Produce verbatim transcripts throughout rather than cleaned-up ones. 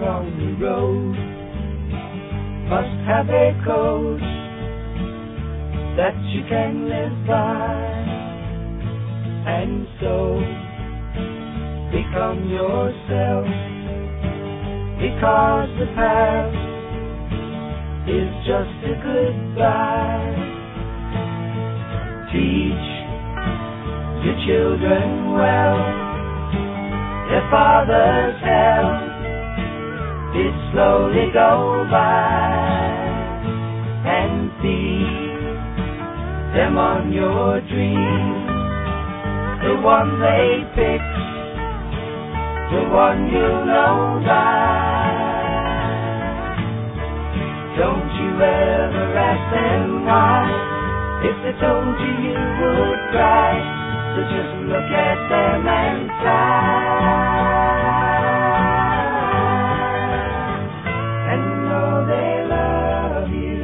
on the road must have a code that you can live by, and so become yourself, because the past is just a goodbye. Teach your children well, their father's hell did slowly go by, and feed them on your dreams, the one they picked, the one you know by. Don't you ever ask them why, if they told you you would cry, so just look at them and sigh, and know they love you.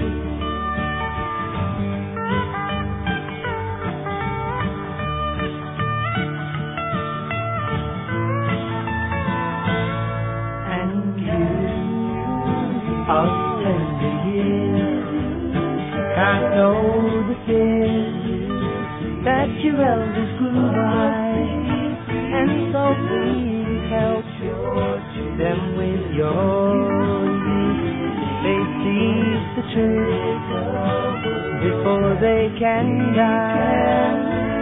And you are tender years, can't know the fears that your elders grew by, and so please help them with your youth. They teach the truth before they can die.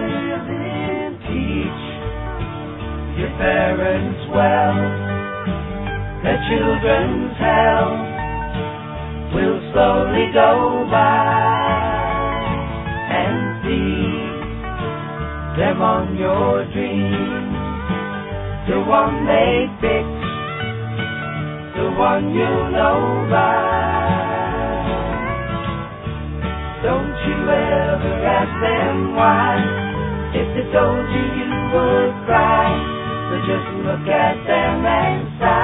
Teach your parents well, their children's hell will slowly go by, and feed them on your dreams, the one they picked, the one you know by. Don't you ever ask them why, if they told you you would cry, so just look at them and sigh.